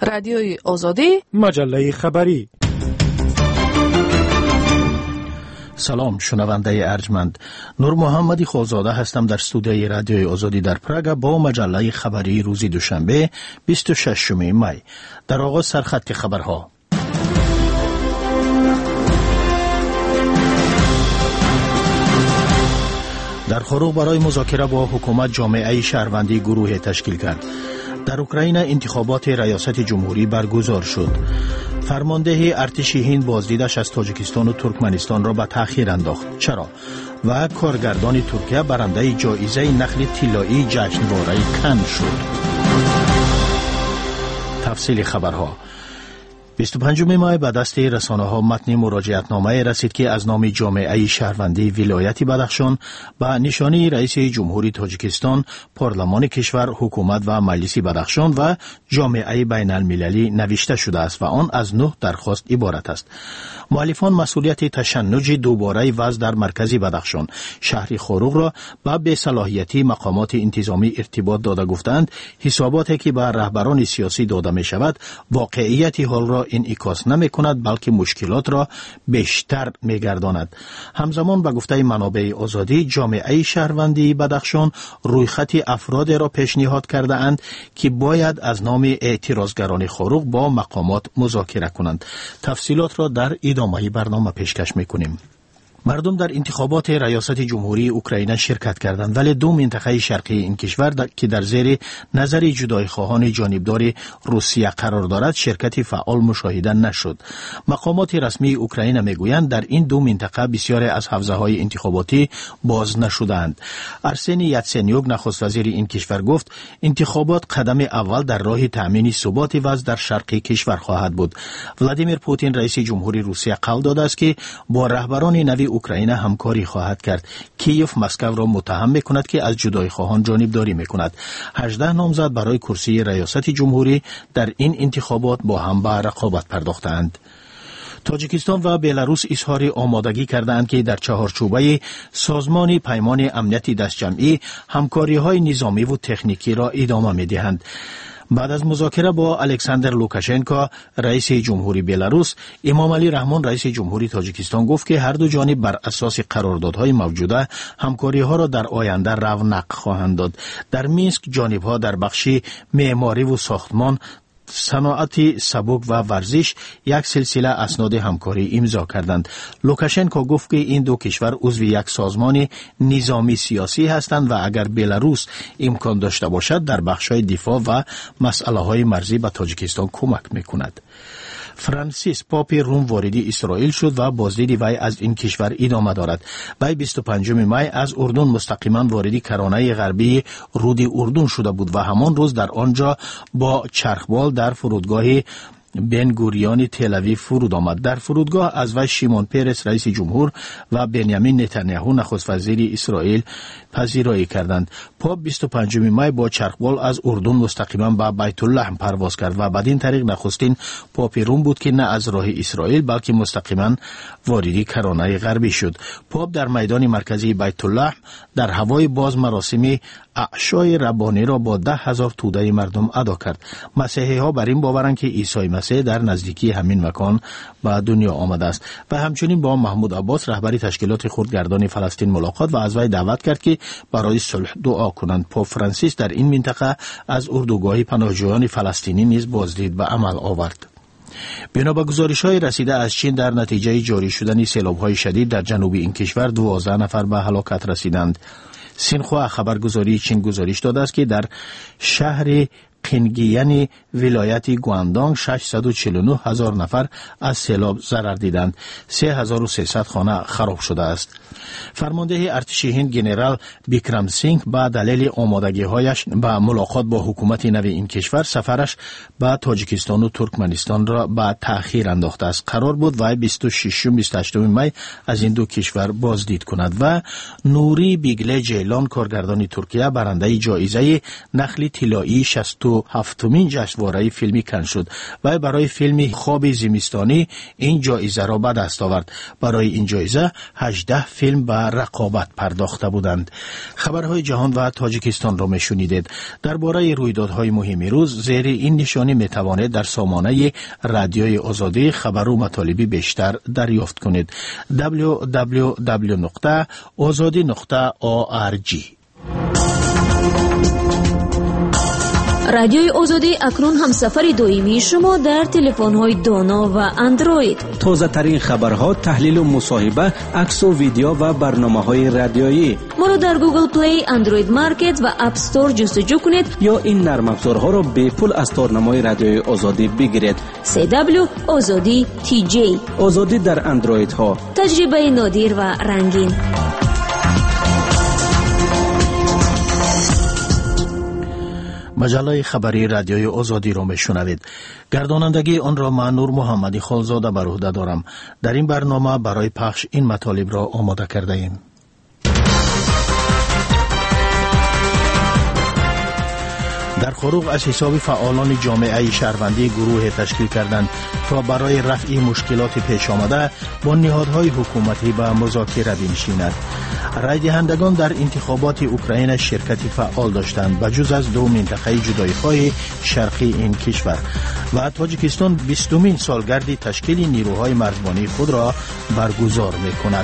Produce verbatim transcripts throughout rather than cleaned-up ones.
رادیوی آزادی، مجله خبری. سلام شنونده ارجمند، نور محمدی خوزاده هستم در استودیوی رادیوی آزادی در پراگ با مجله خبری روز دوشنبه بیست و ششم می. در آغاز سرخط خبرها. در خروج برای مذاکره با حکومت جامعه شهروندی گروه تشکیل کرد. در اوکراین انتخابات ریاست جمهوری برگزار شد. فرمانده ارتش هند بازدیدش از تاجیکستان و ترکمنستان را به تأخیر انداخت. چرا؟ و کارگردان ترکیه برنده جایزه نخل طلایی جشنواره کن شد. تفصیل خبرها. بیست و پنجم می به دست رسانه ها متن مراجعتنامه رسید که از نام جامعه شهروندی ولایت بدخشان به نشانی رئیس جمهوری تاجیکستان، پارلمان کشور، حکومت و مجلس بدخشان و جامعه بین المللی نوشته شده است و آن از نه درخواست عبارت است. مؤلفان مسئولیت تشنج دوباره وضع در مرکز بدخشان، شهر خروغ را به بی‌صلاحیتی مقامات انتظامی ارتباط داده گفتند حساباتی که به رهبران سیاسی داده می شود واقعیت حال را انعکاس نمی کند بلکه مشکلات را بیشتر می گرداند. همزمان به گفته منابع آزادی جامعه شهروندی بدخشان رویخط افراد را پیشنهاد کرده اند که باید از نام اعتراضگران خروغ با مقامات مذاکره کنند. تفصیلات را در ادامه برنامه پیشکش می کنیم. مردم در انتخابات ریاست جمهوری اوکراین شرکت کردند، ولی دو منطقه شرقی این کشور که در زیر نظر جدای خواهان جانبدار روسیه قرار دارد شرکت فعال مشاهده نشد. مقامات رسمی اوکراین میگویند در این دو منطقه بسیاری از حوزه های انتخاباتی باز نشدند. ارسنی یاتسنیوک نخست وزیر این کشور گفت انتخابات قدم اول در راه تامین ثبات وضع در شرق کشور خواهد بود. ولادیمیر پوتین رئیس جمهوری روسیه قول داده است که با رهبران نوی اوکراین همکاری خواهد کرد. کیف مسکو را متهم میکند که از جدای خواهان جانبداری میکند. هجده نامزد برای کرسی ریاست جمهوری در این انتخابات با هم به رقابت پرداختند. تاجیکستان و بلاروس اظهار آمادگی کردند که در چهارچوبه سازمان پیمان امنیتی دستجمعی همکاری‌های نظامی و تکنیکی را ادامه می‌دهند. بعد از مذاکره با الکساندر لوکاشنکو رئیس جمهوری بلاروس، امام علی رحمان رئیس جمهوری تاجیکستان گفت که هر دو جانب بر اساس قراردادهای موجوده همکاری‌ها را در آینده رونق خواهند داد. در مینسک جانب‌ها در بخش معماری و ساختمان، صنعت سبک و ورزش یک سلسله اسناد همکاری امضا کردند. لوکاشنکو گفت که این دو کشور عضو یک سازمان نظامی سیاسی هستند و اگر بلاروس امکان داشته باشد در بخش‌های دفاع و مسئله‌های مرزی به تاجیکستان کمک می‌کند. فرانسیس پاپ روم وارد اسرائیل شد و بازدید وی از این کشور ادامه دارد. وی بیست و پنجم می از اردن مستقیما وارد کرانه غربی رود اردن شده بود و همان روز در آنجا با چرخبال در فرودگاه بن گوریون تل آویو فرود آمد. در فرودگاه از وی شیمون پرس رئیس جمهور و بنیامین نتانیاهو نخست وزیر اسرائیل پذیرایی کردند. پاپ بیست و پنجم می با چرخبال از اردن مستقیما به بیت لحم پرواز کرد و بدین طریق نخستین پاپ روم بود که نه از راه اسرائیل بلکه مستقیما وارد کرانه غربی شد. پاپ در میدان مرکزی بیت لحم در هوای باز مراسم عشای ربانی را با ده هزار توده مردم ادا کرد. مسیحی ها بر این باورند که عیسی مسیح در نزدیکی همین مکان به دنیا آمده است و همچنین با محمود عباس رهبر تشکیلات خردگردان فلسطین ملاقات و از وی دعوت کرد که برای صلح دعا کنند. پاپ فرانسیس در این منطقه از اردوگاه پناهجویان فلسطینی نیز بازدید به عمل آورد. بنا به گزارش‌های رسیده از چین در نتیجه جاری شدن سیلاب‌های شدید در جنوب این کشور دوازده نفر به هلاکت رسیدند. سینخوا خبرگزاری چین گزارش داده است که در شهر قینگیان ولایت گواندانگ ششصد و چهل و نه هزار نفر از سیلاب ضرر دیدند. سه هزار و سیصد خانه خراب شده است. فرمانده ارتش هند جنرال بیکرم سینگ با دلیل آمادگی‌هایش با ملاقات با حکومت نو این کشور سفرش به تاجیکستان و ترکمنستان را به تأخیر انداخته است. قرار بود وی بیست و ششم و بیست و هشتم می از این دو کشور بازدید کند و نوری بیگله جیلان کارگردان ترکیه برنده جایزه نخل طلایی شصت و هفتمین جشنواره فیلمی کن شد و برای فیلم خواب زمستانی این جایزه را به دست آورد. برای این جایزه هجده فیلم به رقابت پرداخته بودند. خبرهای جهان و تاجیکستان را میشنیدید. درباره رویدادهای مهم روز زیر این نشانی میتوانید در سامانه رادیوی آزادی خبر و مطالبی بیشتر دریافت کنید. دبلیو دبلیو دبلیو نقطه آزادی نقطه او آر جی. رادیوی آزادی اکنون همسفر دائمی شما در تلفن‌های دانا و اندروید. تازه ترین خبرها، تحلیل و مصاحبه، عکس و ویدیو و برنامه‌های رادیویی. ما را در گوگل پلی، اندروید مارکت و اپ استور جستجو کنید یا این نرم افزارها را به پول از تارنمای رادیوی آزادی بگیرید. سی دبلیو آزادی تی جی. آزادی در اندروید ها. تجربه نادر و رنگین. مجله خبری رادیوی آزادی را میشنوید. گردانندگی آن را من نور محمدی خالزاده بر عهده دارم. در این برنامه برای پخش این مطالب را آماده کرده ایم. در خروق از حساب فعالان جامعه شهروندی گروه تشکیل کردند تا برای رفع مشکلات پیش آمده با نهادهای حکومتی به مذاکره بنشیند. رای دهندگان در انتخابات اوکراین شرکتی فعال داشتند بجز از دو منطقه جدایی‌خواه شرقی این کشور و تاجیکستان بیستمین سالگرد تشکیل نیروهای مرزبانی خود را برگزار می‌کند.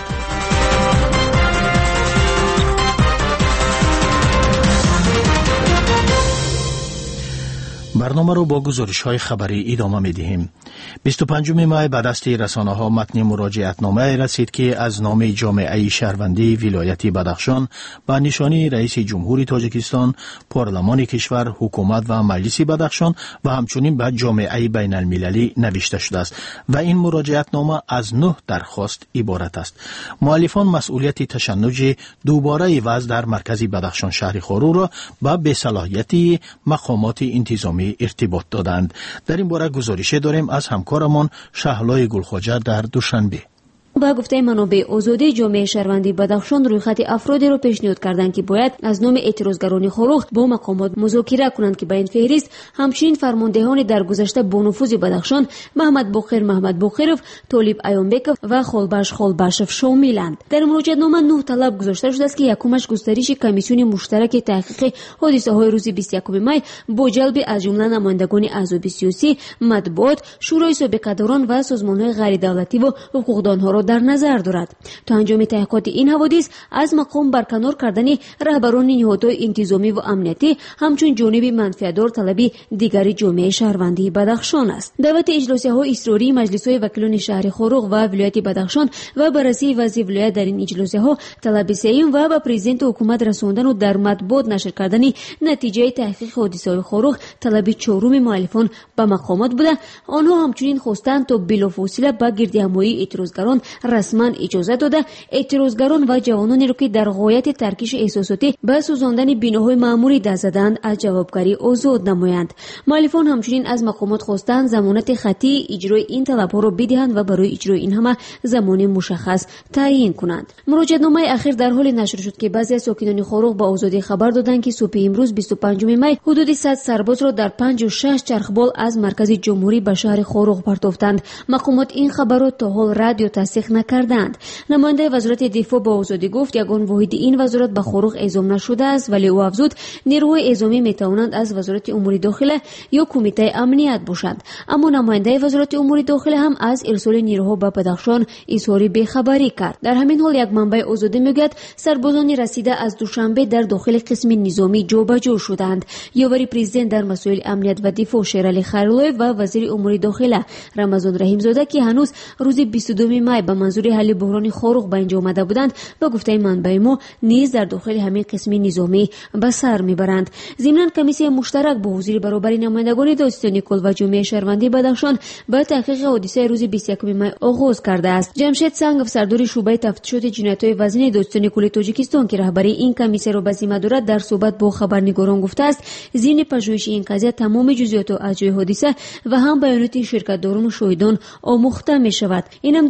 برنامه رو با گزارش‌های خبری ادامه می‌دهیم. بیست و پنجم می به دست رسانه‌ها متن مراجعتنامه رسید که از نام جامعه شهروندی ولایت بدخشان با نشانی رئیس جمهوری تاجیکستان، پارلمان کشور، حکومت و مجلس بدخشان و همچنین به جامعه بین المللی نوشته شده است و این مراجعتنامه از نه درخواست عبارت است. مؤلفان مسئولیت تشنج دوباره وضع در مرکز بدخشان شهر خورو را با بی‌صلاحیتی مقامات انتظامی ارتباط دادند. در این باره گزارش داریم از همکارمان شهلای گلخواجه در دوشنبه. با گفته منابع آزادی جامعه شهروندی بدخشان روی خط افرادی را پیشنهاد کردند که باید از نام اعتراضگران خروخ با مقامات مذاکره کنند که با این فهرست همچنین فرماندهان در گذشته با نفوذ بدخشان محمد بخیر محمد بخیرов، طالب ایانبکov و خالباش خالباشov شاملند. در مراجعه‌نامه نه طلب گذاشته شده است که یکمش گسترش کمیسیون مشترک تحقیق حادثه‌های روز بیست و یکم می با جلب از جمله نمایندگان احزاب سیاسی، مطبوعات، شورای سابقه‌داران و سازمان‌های غیر دولتی و حقوقدانها را در نظر دارد. تا انجام تحقیقات این حوادث از مقام برکنار کردن رهبران نهادهای انتظامی و امنیتی همچون جانب منفعت‌دار طلبی دیگر جامعه شهروندی بدخشان است. دعوت اجلاس‌ها اصراری مجلس‌های وکیلان شهر خروق و ولایت بدخشان و بررسی وضع ولایت در این اجلاس‌ها طلب سعیم و به پرزیدنت حکومت رساندن و در مطبوعات نشر کردن نتیجه تحقیق حادثه‌های خروق طلب چهارم مؤلفان به مقامات بوده. آنها همچنین خواستند تا بلافاصله به گردهمایی اعتراضگران رسما اجازه داده اعتراضگران و جوانانی را که در غایت ترکیش احساساتی به سوزاندن بناهای معمولی دست زدند از جوابگری آزاد نمایند. مؤلفان همچنین از مقامات خواستند ضمانت خطی اجرای این طلب‌ها را بدهند و برای اجرای این همه زمان مشخص تعیین کنند. مراجعه‌نامه اخیر در حال نشر شد که بعضی از ساکنان خروق با آزادی خبر دادند که صبح امروز بیست و پنجم می حدود صد سرباز را در پنج و شش چرخبال از مرکز جمهوری به شهر خروق پرتافتند. مقامات این خبر را تا حال رد یا تصدیق نکردند. نماینده وزارت دفاع با آزادی گفت یگان واحد این وزارت به خروق اعزام نشده است، ولی او افزود نیروهای اعزامی میتوانند از وزارت امور داخله یا کمیته امنیت باشند. اما نماینده وزارت امور داخله هم از ارسال نیروها به بدخشان اظهار بی‌خبری کرد. در همین حال یک منبع آزادی میگوید سربازان رسیده از دوشنبه در داخل قسم نظامی جابجا شدند. یاوری پرزیدنت در مسائل امنیت و دفاع شیرعلی خیراللهیف و وزیر امور داخله رمضان رحیم زاده که هنوز روز بیست و دو می به منظور حل بحران خروق به اینجا آمده بودند با گفته منبع ما نیز در داخل همین قسم نظامی به سر میبرند. ضمناً کمیسیون مشترک با حضور برابر نمایندگان داستانی کل و جامعه شهروندی بدخشان به تحقیق حادثه روز بیست و یکم می آغاز کرده است. جمشید سنگف سردار شعبه تفتیشات جنایت‌های وزین داستانی کل تاجیکستان که رهبری این کمیسیون را به ذمه دارد در صحبت با خبرنگاران گفته است ضمن پژوهش این قضیه تمام جزئیات و اجزای حادثه و هم بیانات شرکت‌داران و شاهدان آموخته می شود. این هم در حالی است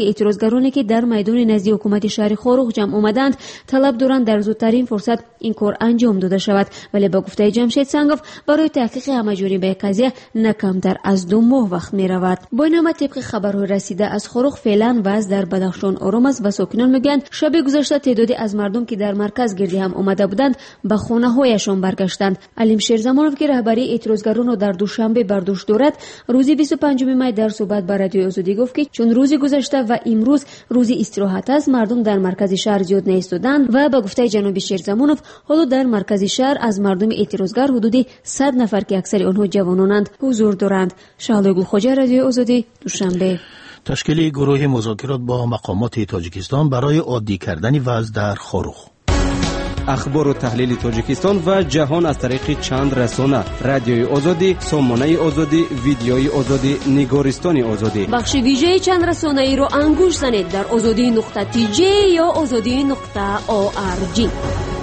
که اعتراضگرانی که در میدان نزدی حکومت شهر خاروخ جمع آمدند طلب دارند در زودترین فرصت این کار انجام داده شود، ولی با گفته جمشید سنگوف برای تحقیق همه‌جانبه قضیه نه کمتر از دو ماه وقت می رود. با این همه طبق خبرهای رسیده از خاروخ فعلا وضع در بدخشان آرام است و ساکنان میگویند شب گذشته تعدادی از مردم که در مرکز گردی هم آمده بودند به خانه هایشان برگشتند. علیم شیرزمانوف که رهبری اعتراضگران را در دوشنبه بر دوش دارد روز بیست و پنجم می در صحبت با رادیوی آزادی گفت که چون روز گذشته و امروز روز استراحت است مردم در مرکز شهر زیاد نایستادند و با گفته جناب شیرزمانوف حالا در مرکز شهر از مردم اعتراضگر حدود صد نفر که اکثر آنها جوانانند حضور دارند. شهلا گلخوجه، رادیو آزادی، دوشنبه. تشکیل گروه مذاکرات با مقامات تاجیکستان برای عادی کردن وضع در خاروخ. اخبار و تحلیل تاجیکستان و جهان از طریق چند رسانه: رادیوی آزادی، سامانه آزادی، ویدیوی آزادی، نگارستان آزادی. بخش ویژه چند رسانه ای رو انگوش زنید در آزادی نقطه تی جی یا آزادی نقطه او آر جی.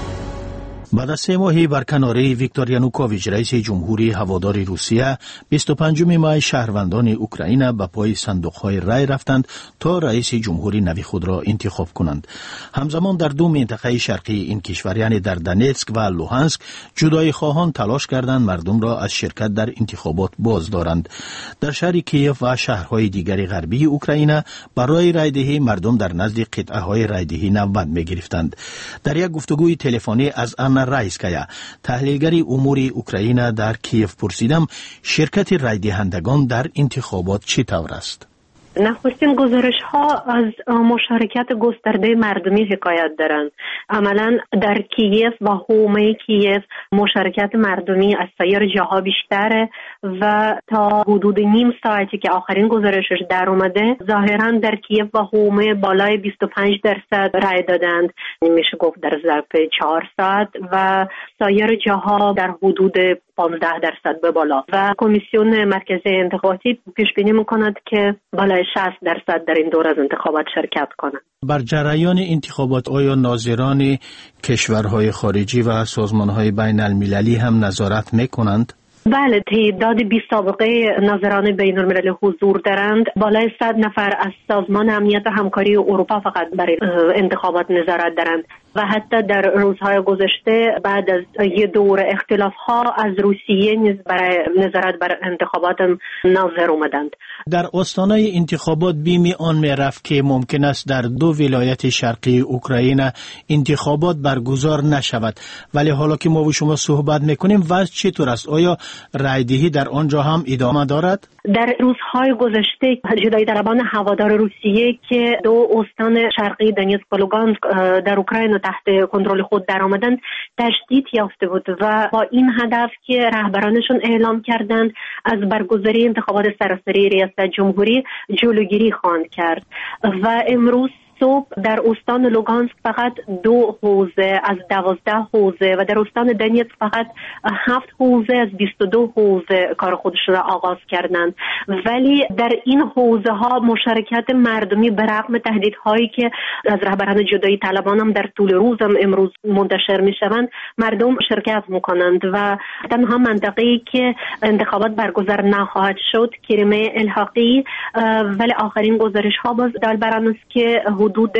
بعد از سه ماهی برکناری ویکتور یانوکوویچ رئیس جمهوری هوادار روسیه بیست و پنجم مای شهروندان اوکراین به پای صندوق‌های رای رفتند تا رئیس جمهوری نوی خود را انتخاب کنند. همزمان در دو منطقه شرقی این کشور یعنی در دونتسک و لوهانسک جدایی خواهان تلاش کردند مردم را از شرکت در انتخابات باز دارند. در شهر کیف و شهرهای دیگر غربی اوکراین برای رایدهی مردم در نزد قطعه‌های رایدهی نوبت می‌گرفتند. در یک گفتگوی تلفنی از آنا رایسکایا تحلیلگر امور اوکراین در کیف پرسیدم شرکت رای دهندگان در انتخابات چطور است؟ نخستین گزارش ها از مشارکت گسترده مردمی حکایت دارند. عملا در کیف و حومه کیف مشارکت مردمی از سایر جاها بیشتره و تا حدود نیم ساعتی که آخرین گزارشش در اومده ظاهرا در کیف و حومه بالای بیست و پنج درصد رای دادند، میشه گفت در ظرف چهار ساعت، و سایر جاها در حدود پانزده درصد به بالا. و کمیسیون مرکزی انتخاباتی پیش بینی میکند که بالای شصت درصد در این دور از انتخابات شرکت کنند. بر جریان انتخابات آیا ناظران کشورهای خارجی و سازمانهای بین المللی هم نظارت میکنند؟ بله، تعداد بی سابقه ناظران بین المللی حضور دارند. بالای صد نفر از سازمان امنیت و همکاری اروپا فقط برای انتخابات نظارت دارند و حتی در روزهای گذشته بعد از یه دور اختلاف‌ها از روسیه نیز برای نظارت بر انتخابات ناظر اومدند. در آستانه انتخابات بیمی آن میرفت که ممکن است در دو ولایت شرقی اوکراین انتخابات برگزار نشود، ولی حالا که ما و شما صحبت میکنیم وضع چطور است؟ آیا رایدهی در آنجا هم ادامه دارد؟ در روزهای گذشته جدایی طلبان هوادار روسیه که دو استان شرقی دونتسک و لوگانسک در اوکراین تحت کنترل خود درآمدند تشدید یافته بود و با این هدف که رهبرانشون اعلام کردند از برگزاری انتخابات سراسری ریاست جمهوری جلوگیری خواهند کرد. و امروز صبح در استان لوگانسک فقط دو حوزه از دوازده حوزه و در استان دونتسک فقط هفت حوزه از بیست و دو حوزه کار خودش را آغاز کردند، ولی در این حوزه ها مشارکت مردمی به رغم تهدیدهایی که از رهبران جدایی طلبان هم در طول روز هم امروز منتشر می شوند مردم شرکت میکنند و تنها منطقه‌ای که انتخابات برگزار نخواهد شد کریمه الحاقی، ولی آخرین گزارش ها باز دال بر آن است که حدود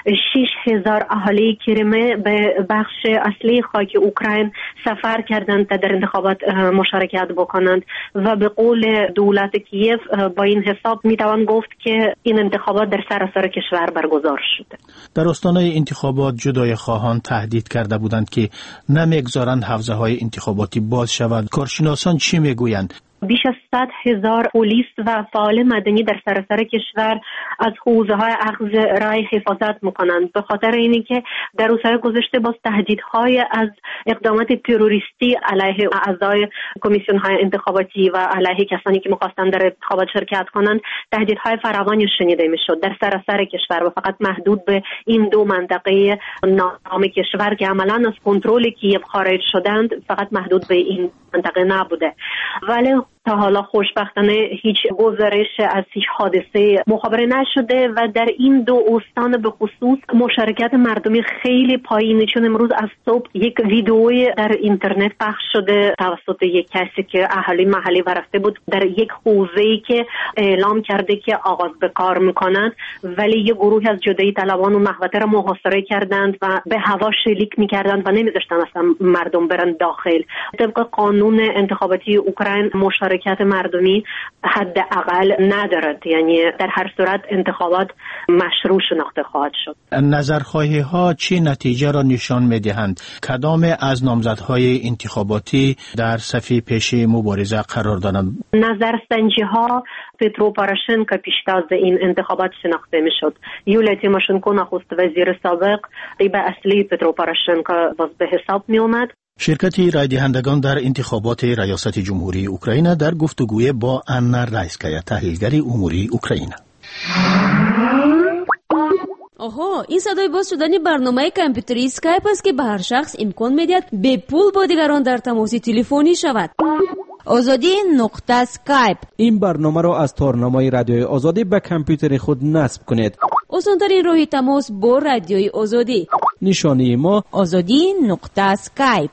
شش هزار اهالی کریمه به بخش اصلی خاک اوکراین سفر کردند تا در انتخابات مشارکت بکنند و به قول دولت کیف با این حساب میتوان گفت که این انتخابات در سراسر کشور برگزار شده. در آستانه انتخابات جدای خواهان تهدید کرده بودند که نمیگذارند حوزه های انتخاباتی باز شود. کارشناسان چی میگویند؟ بیش از صد هزار پلیس و فعال مدنی در سراسر کشور از حوزه های اخذ رای حفاظت میکنند به خاطر اینی که در روزهای گذشته باز تهدیدهای از اقدامات تروریستی علیه اعضای کمیسیون های انتخاباتی و علیه کسانی که میخواستند در انتخابات شرکت کنند تهدیدهای فراوانی شنیده میشد در سراسر کشور و فقط محدود به این دو منطقه نام کشور که عملا از کنترل کیف خارج شدند فقط محدود به این منطقه نبوده. ولی تا حالا خوشبختانه هیچ گزارش از هیچ حادثه مخابره نشده و در این دو استان به خصوص مشارکت مردمی خیلی پایینه، چون امروز از صبح یک ویدئوی در اینترنت پخش شده توسط یک کسی که اهالی محلی و رفته بود در یک حوزه‌ای که اعلام کرده که آغاز به کار میکنند، ولی یک گروه از جدایی طلبان و محوطه را محاصره کردند و به هوا شلیک میکردند و نمیذاشتن اصلا مردم برن داخل. طبق قانون انتخاباتی اوکراین مشارکت مردمی حداقل ندارد، یعنی در هر صورت انتخابات مشروع شناخته خواهد شد. نظرخواهی ها چه نتیجه را نشان میدهند؟ کدام از نامزدهای انتخاباتی در صف پیش مبارزه قرار دارند؟ نظرسنجی ها پترو پاروشنکو پیشتاز این انتخابات شناخته میشد. یولیا تیموشنکو نخست وزیر سابق رقیب اصلی پترو پاروشنکو باز به حساب می اومد. شرکت رای دهندگان در انتخابات ریاست جمهوری اوکراین در گفتگوی با آنا رایسکایا تحلیلگر اموری اوکراین. آها، این صدای باز شدن برنامه کامپیوتری اسکایپ است که به هر شخص امکان میدهد به پول با دیگران در تماس تلفنی شود. آزادی نقطه اسکایپ. این برنامه را از تارنمای رادیوی آزادی به کامپیوتر خود نصب کنید. آسان‌ترین راه تماس با رادیوی آزادی. نشانی ما آزادی نقطه اسکایپ.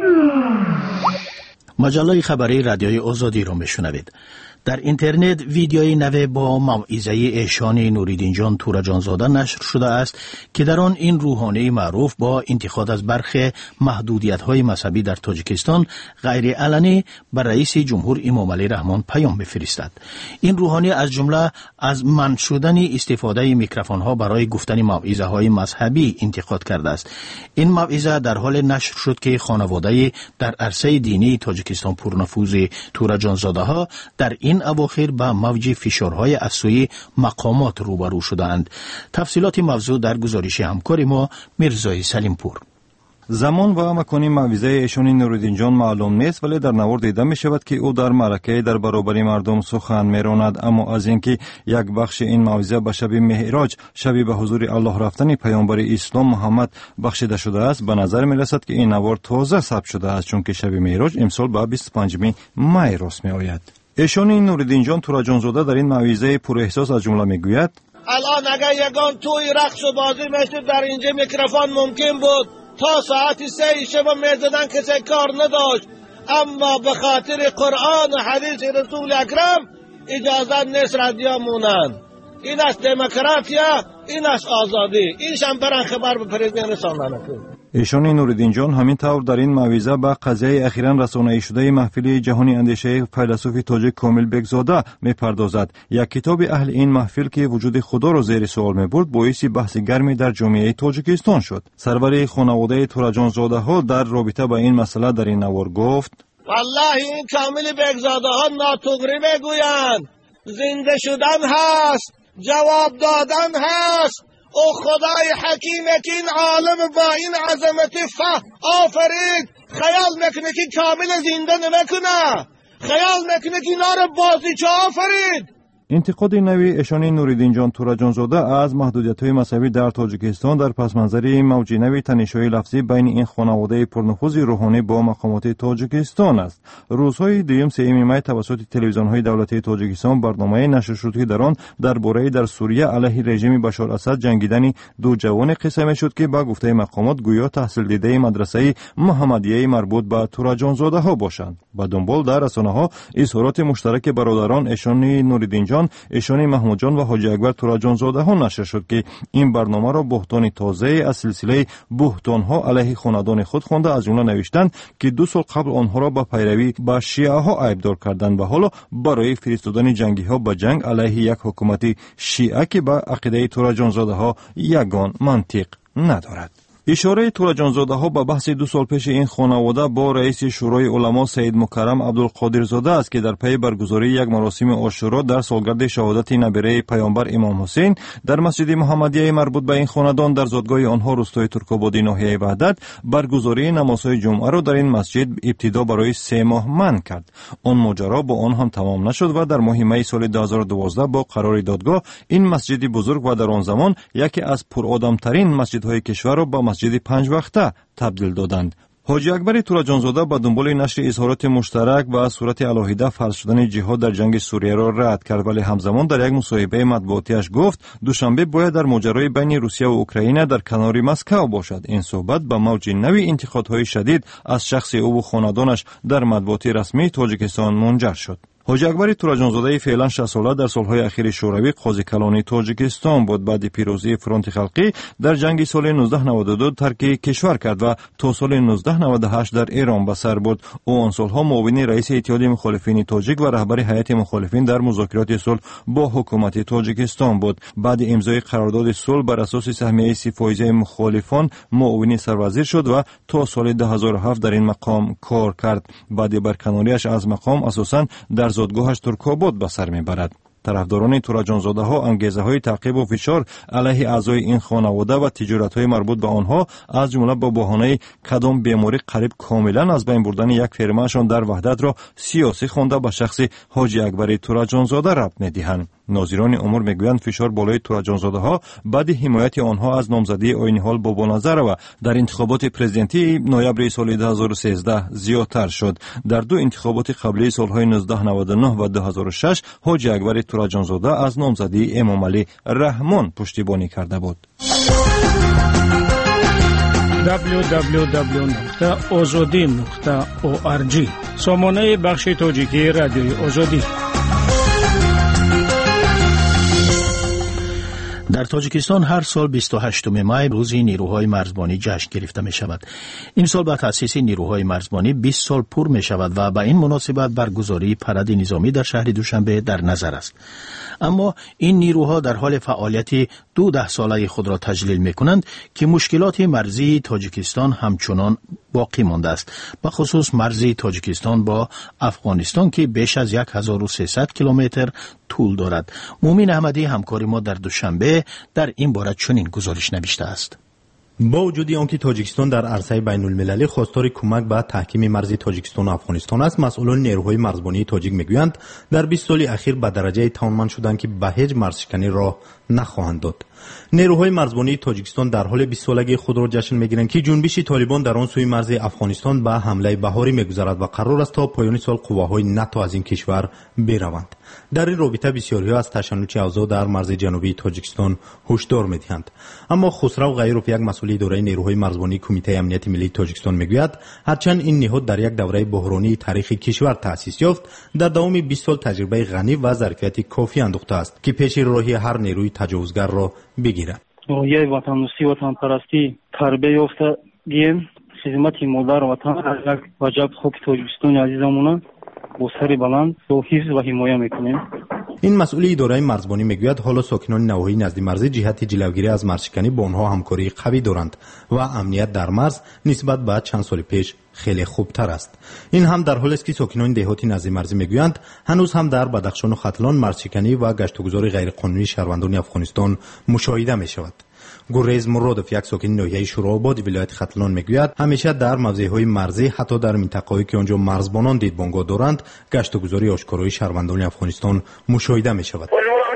مجله خبری رادیوی آزادی را میشنوید. در اینترنت ویدیوی نوه با موعظه ایشان نوریدین جان تورجانزاده نشر شده است که در آن این روحانی معروف با انتقاد از برخی محدودیت‌های مذهبی در تاجیکستان غیر علنی بر رئیس جمهور امام علی رحمان پیام بفرستد. این روحانی از جمله از منع شدن استفاده میکروفون‌ها برای گفتن موعظه‌های مذهبی انتقاد کرده است. این موعظه در حال نشر شد که خانواده در عرصه دینی تاجیکستان پرنفوذ تورجانزاده‌ها در این اواخر با موج فشارهای از سوی مقامات روبرو شدند. تفصیلات موضوع در گزارش همکار ما میرزای سلیمپور. زمان و مکان موعظه ایشان نوریدین جان معلوم نیست، ولی در نوار دیده می شود که او در معرکه در برابر مردم سخن می راند. اما از اینکه یک بخش این موعظه به شب معراج، شبی به حضور الله رفتن پیامبر اسلام محمد بخشیده شده است، به نظر می رسد که این نوار تازه ثبت شده است، چون که شب معراج امسال به بیست و پنجم مای راست می آید. ایشان نوریدین جان تورجانزاده در این موعظه پر احساس از جمله می گوید: الان اگر یگان توی رقص و بازی میشد در اینجا میکروفون ممکن بود تا ساعت سه شب میزدن کسی کار نداشت، اما به خاطر قرآن و حدیث رسول اکرم اجازه نیست رادیو مونن. این است دموکراتیا، این است آزادی. این شمپران خبر به پرزیدنت رساندن. ایشان نوریدین جان همین طور در این موعظه به قضیه اخیراً رسانه‌ای شده محفل جهانی اندیشه فیلسوف تاجیک کامل بگزاده می‌پردازد. یک کتاب اهل این محفل که وجود خدا را زیر سوال می‌برد باعث بحث گرمی در جامعه تاجیکستان شد. سرور خانواده تورجانزاده‌ها در رابطه با این مسئله در این نوار گفت: والله این کامل بگزاده‌ها ناتوگری میگویند، زنده شدن هست، جواب دادن هست. او خدای حکیمه که این عالم با این عظمت فهم آفرید، خیال میکنه که کامل زنده نمیکنه، خیال میکنه که اینا رو بازیچه آفرید. انتقاد نوی ایشان نوریدین جان تورجانزاده از محدودیت‌های مذهبی در تاجیکستان در پس منظر موج نوی تنش‌های لفظی بین این خانواده پرنفوذ روحانی با مقامات تاجیکستان است. روزهای دوم سوم می توسط تلویزیون‌های دولتی تاجیکستان برنامه نشر شد که در آن درباره در سوریه علیه رژیم بشار اسد جنگیدن دو جوان قصه می‌شد که با گفته مقامات گویا تحصیل دیده مدرسه محمدیه مربوط به تورجانزاده‌ها باشند. با دنبال در رسانه‌ها اظهارات مشترک برادران ایشان نوریدین جان، ایشان محمود جان و حاجی اکبر تورجانزاده ها نشر شد که این برنامه را بهتان تازه از سلسله بهتان ها علیه خاندان خود خوانده، از جمله نوشتند که دو سال قبل آنها را با پیروی با شیعه ها عیبدار کردند و حالا برای فرستادن جنگی ها به جنگ علیه یک حکومت شیعه که با عقیده تورجانزاده ها یگان منطق ندارد. اشاره تورجانزاده ها به بحث دو سال پیش این خانواده با رئیس شورای علما سید مکرم عبدالقادرزاده است که در پی برگزاری یک مراسم عاشورا در سالگرد شهادت نبیره پیامبر امام حسین در مسجد محمدیه مربوط به این خاندان در زادگاه آنها روستای ترک‌آبادی ناحیه وحدت برگزاری نمازهای جمعه را در این مسجد ابتدا برای سه ماه منع کرد. آن ماجرا با آن هم تمام نشد و در ماه می سال دو هزار و دوازده با قرار دادگاه این مسجد بزرگ و در آن زمان یکی از پرآدمترین مسجدهای کشور را با مسجد پنج وقته تبدیل دادند. حاجی اکبر تورجانزاده با دنبال نشر اظهارات مشترک و صورت علاهیده فرض شدن جهاد در جنگ سوریه را رد کرد، ولی همزمان در یک مصاحبه مطبوعاتیش گفت دوشنبه باید در ماجرای بین روسیه و اوکراین در کنار مسکو باشد. این صحبت با موج نوی انتقادهای شدید از شخص او و خاندانش در مطبوعات رسمی تاجیکستان منجر شد. حاجی اکبر تورجانزاده فعلا شصت ساله در سالهای اخیر شوروی قاضی کلان تاجیکستان بود. بعد پیروزی فرانت خلقی در جنگ سال نوزده نود و دو ترک کشور کرد و تا سال نوزده نود و هشت در ایران به سر برد. او آن سالها معاون رئیس اتحاد مخالفین تاجیک و رهبر هیئت مخالفین در مذاکرات صلح با حکومت تاجیکستان بود. بعد امضای قرارداد صلح بر اساس سهمیه سی فایزه مخالفان معاون سروزیر شد و تا سال دو هزار و هفت در این مقام کار کرد. بعد برکناریش از مقام اساساً در زادگاهش ترکاباد به سر میبرد. طرفداران تورجانزاده ها انگیزه های تعقیب و فشار علیه اعضای این خانواده و تجارت های مربوط به آنها از جمله با بهانه کدام بیماری قریب کاملا از بین بردن یک فرمهشان در وحدت را سیاسی خوانده به شخص حاجی اکبر تورجانزاده ربط میدهند. ناظران امور میگویند فشار بالای تورجانزاده ها بعد حمایت آنها از نامزدی آیین حال بابانظر و در انتخابات پرزیدنتی نوامبر سال دو هزار و سیزده زیادتر شد. در دو انتخابات قبلی سالهای نوزده نود و نه و دو هزار و شش حاجی اکبر تورجانزاده از نامزدی امام علی رحمان پشتیبانی کرده بود. دبلیو دبلیو دبلیو نقطه آزادی نقطه او آر جی سامانه بخش تاجیکی رادیوی آزادی. در تاجیکستان هر سال بیست و هشتم مای روز نیروهای مرزبانی جشن گرفته می شود. این سال با تأسیس نیروهای مرزبانی بیست سال پر می شود و با این مناسبت برگزاری پرد نظامی در شهر دوشنبه در نظر است. اما این نیروها در حال فعالیت دو ده ساله خود را تجلیل می کنند که مشکلات مرزی تاجیکستان همچنان باقی مانده است، به خصوص مرزی تاجیکستان با افغانستان که بیش از هزار و سیصد کیلومتر طول دارد. مومن احمدی همکار ما در دوشنبه در این باره چنین گزارش نوشته است. با وجود آنکه تاجیکستان در عرصه بین المللی خواستار کمک به تحکیم مرزی تاجیکستان و افغانستان است، مسئولان نیروهای مرزبانی تاجیک میگویند در بیست سال اخیر به درجه توانمند شدند که به هیچ مرزشکنی راه نخواهند داد. نیروهای مرزبانی تاجیکستان در حال بیست سالگی خود را جشن میگیرند که جنبش طالبان در آن سوی مرز افغانستان به حمله بهاری میگذرد و قرار است تا پایان سال قواهای ناتو از این کشور بروند. در این رابطه بسیاری از تشنج اوضاع در مرز جنوبی تاجیکستان هشدار میدهند. اما خسرو غیروف، یک مسئول اداره نیروهای مرزبانی کمیته امنیت ملی تاجیکستان میگوید هرچند این نهاد در یک دوره بحرانی تاریخی کشور تأسیس یافت، در دوام بیست سال تجربه غنی و ظرفیت کافی اندوخته است که پیش راهی هر نیروی تجاوزگر را بگیرد. روحیه وطن‌دوستی وطن پرستی تربیت یافته گیم خدمت مادر وطن از یک وجب خوب تاجیکستان عزیزمون با سر بلند با حفظ و حمایت میکنیم. این مسئول اداره مرزبانی میگوید حالا ساکنان نواحی نزدیک مرز جهت جلوگیری از مرزشکنی با آنها همکاری قوی دارند و امنیت در مرز نسبت به چند سال پیش خیلی خوبتر است. این هم در حالی است که ساکنان دهاتی نزدیک مرز میگویند هنوز هم در بدخشان و ختلان مرزشکنی و گشتگذاری غیرقانونی شهروندان افغانستان مشاهده می شود. گریز مرادوف، یک ساکن ناحیه شوراباد ولایت ختلان میگوید همیشه در موضع‌های مرزی حتی در منطقه‌ای که آنجا مرزبانان دیدبانگاه دارند گشتگذاری آشکارای شهروندان افغانستان مشاهده می شود.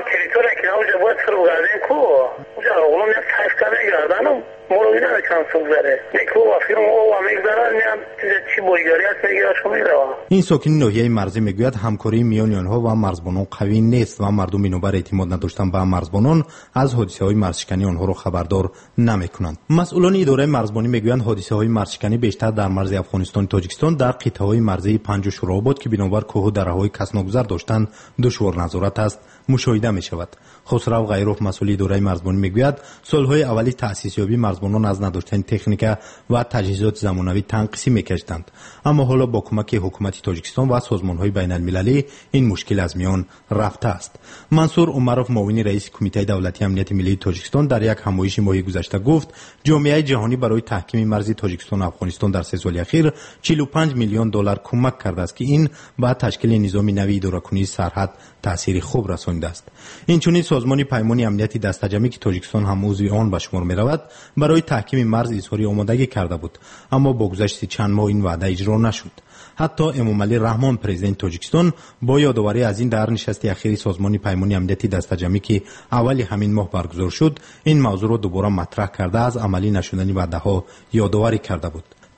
این ساکن ناحیه مرزی میگوید همکاری میان آنها و مرزبانان قوی نیست و مردم بنابر اعتماد نداشتن به مرزبانان از حادثه‌های مرزشکنی آنها را خبردار نمی‌کنند. مسئولان اداره مرزبانی میگویند حادثه‌های مرزشکنی بیشتر در مرز افغانستان تاجیکستان در قطعه‌های مرزی پنج و شوراباد که بنابر کوه و دره‌های کسناگذر داشتند دشوار نظارت است مشاهده می شود. خسرو غیروف، مسئول اداره مرزبانی میگوید سالهای اولی تأسیس یابی مرزبانان از نداشتن تکنیک و تجهیزات زمانوی تنقیصی میکشیدند، اما حالا با کمک حکومت تاجیکستان و سازمانهای بین المللی این مشکل از میان رفته است. منصور عمروف، معاون رئیس کمیته دولتی امنیت ملی تاجیکستان، در یک همایش ماه گذشته گفت جامعه جهانی برای تحکیم مرز تاجیکستان و افغانستان در سه سال اخیر چهل و پنج میلیون دلار کمک کرده است که این به تشکیل نظام نوی اداره‌کنی سرحد تأثیر خوب رسانده است. این چنین سازمان پیمان امنیتی دستجمعی که تاجیکستان هم عضو آن به شمار می‌رود برای تحکیم مرز اظهار آمادگی کرده بود، اما با گذشت چند ماه این وعده اجرا نشد. حتی امام علی رحمان، پرزیدنت تاجیکستان، با یادآوری از این در نشست اخیر سازمان پیمان امنیتی دستجمعی که اولی همین ماه برگزار شد این موضوع را دوباره مطرح کرده از عملی نشدن وعده‌ها یادآوری کرده بود.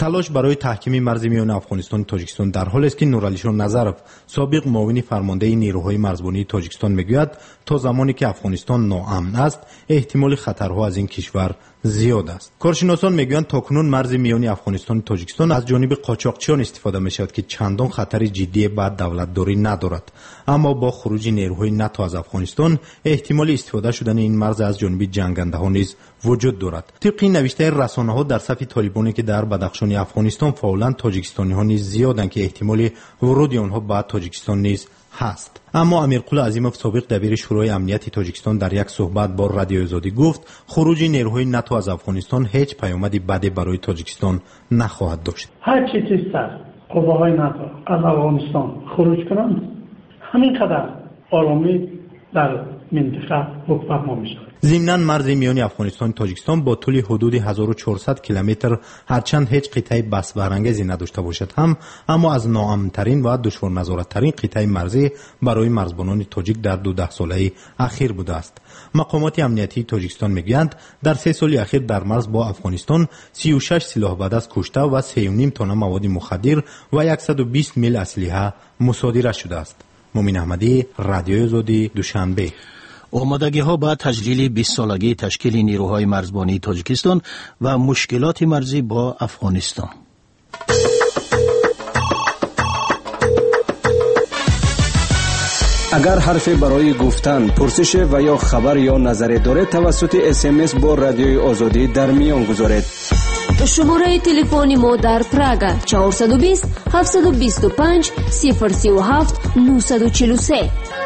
تلاش برای تحکیم مرز میان افغانستان و تاجیکستان در حالی است که نورعلیشان نظرف سابق معاون فرمانده نیروهای مرزبانی تاجیکستان میگوید تا زمانی که افغانستان ناامن است احتمال خطرها از این کشور زیاد است. کارشناسان میگویند تاکنون مرز میانی افغانستان و تاجیکستان از جانب قاچاقچیان استفاده میشود که چندان خطر جدی به دولتداری ندارد، اما با خروج نیروهای ناتو از افغانستان احتمال استفاده شدن این مرز از جانب جنگنده‌ها نیز وجود دارد. طبق نوشته رسانه‌ها در صف طالبانی که در بدخشان افغانستان فعالند، تاجیکستانی‌ها نیز زیادند که احتمال ورود آنها به تاجیکستان نیز هست. اما امیرقل عظیموف سابق دبیر شورای امنیت تاجیکستان در یک صحبت با رادیو آزادی گفت خروج نیروهای ناتو از افغانستان هیچ پیامدی بدی برای تاجیکستان نخواهد داشت. هر چی تیزتر قواهای ناتو از افغانستان خروج کنند همین قدر آرامی در منطقه حکم میشه. ضمناً مرز میان افغانستان و تاجیکستان با طول حدود هزار و چهارصد کیلومتر هرچند هیچ قطعه بس برانگیزی نداشته باشد هم اما از ناامن‌ترین و دشوار نظارت‌ترین قطعه مرزی برای مرزبانان تاجیک در دو ده ساله اخیر بوده است. مقامات امنیتی تاجیکستان میگویند در سه سال اخیر در مرز با افغانستان سی و شش سلاح بدست کشته و سه و نیم تن مواد مخدر و صد و بیست میل اسلحه مصادره شده است. مومن احمدی، رادیو آزادی، دوشنبه. آمادگی ها با تجلیل بیست سالگی تشکیل نیروهای مرزبانی تاجیکستان و مشکلات مرزی با افغانستان. اگر حرفی برای گفتن، پرسش و یا خبر یا نظری دارید توسط اس ام اس با رادیوی آزادی در میان گذارید. شماره تلفنی ما در پراگا چهار دو صفر هفت دو پنج صفر سه هفت نه چهار سه.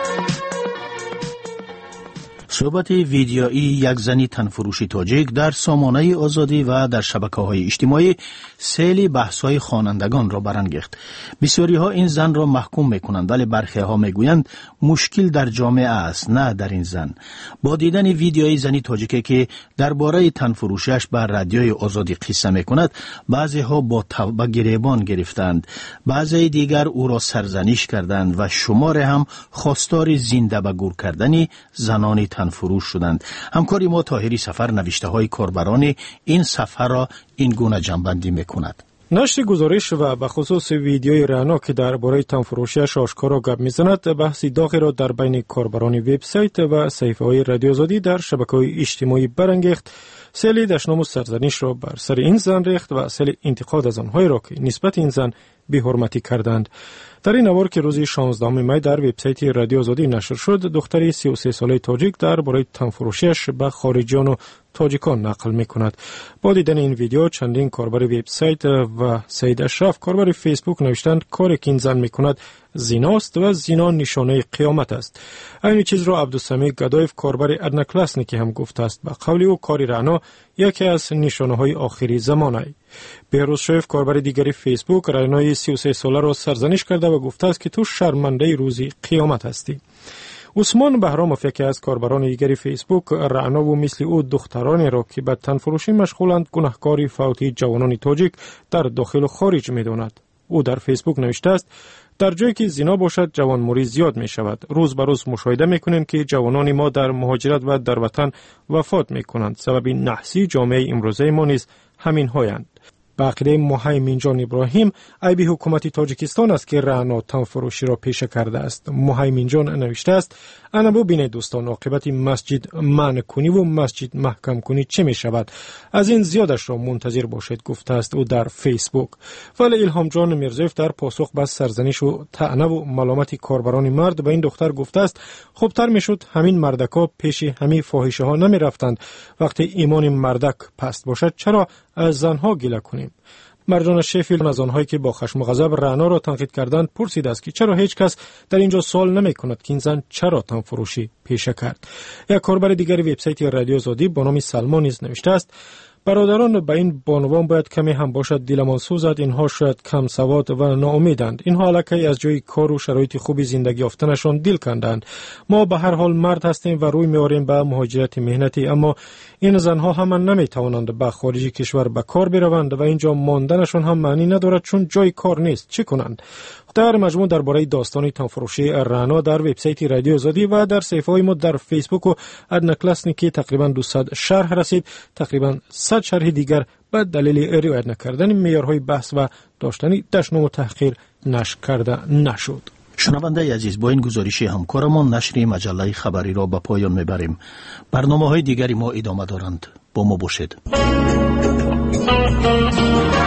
صحبت ویدیویی یک زنی تنفروشی تاجیک در سامانه آزادی و در شبکه‌های اجتماعی سیلی بحث‌های خوانندگان را برانگیخت. بسیاری‌ها این زن را محکوم می‌کنند ولی برخی‌ها می‌گویند مشکل در جامعه است نه در این زن. با دیدن ویدیوی زنی تاجیکی که درباره تنفروشیش بر رادیوی آزادی قصه می‌کند، بعضی‌ها با توبه گریبان گرفتند، بعضی دیگر او را سرزنش کردند و شمار هم خواستار زنده به گور کردن زنان فروش شدند. همکاری ما طاهری سفر نوشته های کاربران این صفحه را این گونه جنبندی میکند. نشر گزارش و به خصوص ویدیوی رعنا که درباره تنفروشیش آشکارا گپ میزند بحثی داغی را در بین کاربران وبسایت و صفحه های رادیو آزادی در شبکه‌های اجتماعی برانگیخت. سیلی دشنام و سرزنش را بر سر این زن ریخت و سیل انتقاد از آنهایی را که نسبت این زن بی‌حرمتی کردند. در این نوار که روز شانزدهم می در وبسایت رادیو آزادی نشر شد، دختری سی و سه ساله تاجیک درباره تنفروشیش به خارجیان و تاجیکان نقل می کند. با دیدن این ویدیو چندین کاربر وبسایت و سید اشرف کاربر فیسبوک نوشتند کاری که این زن می کند زیناست و زینا نشانه قیامت است. این چیز را عبدالسمیع گدایف کاربر ادنا کلاسنیکی هم گفته است. به قول او کاری رعنا یکی از نشانه های آخری زمان است. بهروز شریف کاربر دیگری فیسبوک رعنای سی و سه ساله را سرزنش کرده و گفته است که تو شرمنده روزی قیامت هستی. عثمان بهراموف یکی از کاربران دیگری فیسبوک رعنا و مثل او دخترانی را که به تنفروشی مشغولند گناهکار فوتی جوانان تاجیک در داخل و خارج می‌داند. او در فیسبوک نوشته است در جایی که زنا باشد جوانموری زیاد می شود. روز به روز مشاهده می کنیم که جوانان ما در مهاجرت و در وطن وفات می کنند. سبب نحسی جامعه امروزه ما نیز همین هایند. به عقیده محیمین جان ابراهیم عیب حکومت تاجیکستان است که رعنا تنفروشی را پیشه کرده است. محیمین جان نوشته است انا ببینید دوستان عاقبت مسجد منع کنی و مسجد محکم کنی چه می شود؟ از این زیادش را منتظر باشید گفته است او در فیسبوک. ولی الهام جان میرزایف در پاسخ به سرزنش و طعنه و ملامت کاربران مرد به این دختر گفته است خوبتر میشد همین مردکا پیش همین فاحشه ها نمی رفتند. وقتی ایمان مردک پست باشد چرا از زنها گله کنیم؟ مرجان شفیل از آنهایی که با خشم و غضب رعنا را تنقید کردند پرسید است که چرا هیچ کس در اینجا سوال نمی کند که این زن چرا تنفروشی پیشه کرد. یک کاربر دیگر وبسایت رادیو آزادی با نام سلمان نیز نوشته است برادران به این بانوان باید کمی هم باشد دلمان سوزد. اینها شاید کم سواد و ناامیدند. اینها الکی از جای کار و شرایط خوبی زندگی یافتنشان دل کندند. ما به هر حال مرد هستیم و روی میاریم به مهاجرت مهنتی، اما این زنها هم نمی توانند به خارج کشور به کار بروند و اینجا ماندنشان هم معنی ندارد چون جای کار نیست. چه کنند؟ در مجموع درباره داستان تنفروشی رعنا در وبسایت رادیو آزادی و در صفحه‌های ما در فیسبوک و ادنکلاسنی که تقریبا دویست شرح رسید، تقریبا صد شرح دیگر به دلیل رعایت نکردن معیارهای بحث و داشتن تشنم و تحقیر نشر کرده نشد. شنونده عزیز، با این گزارش همکارمان نشر مجله خبری را به پایان میبریم. برنامه‌های دیگری ما ادامه دارند. با ما باشید.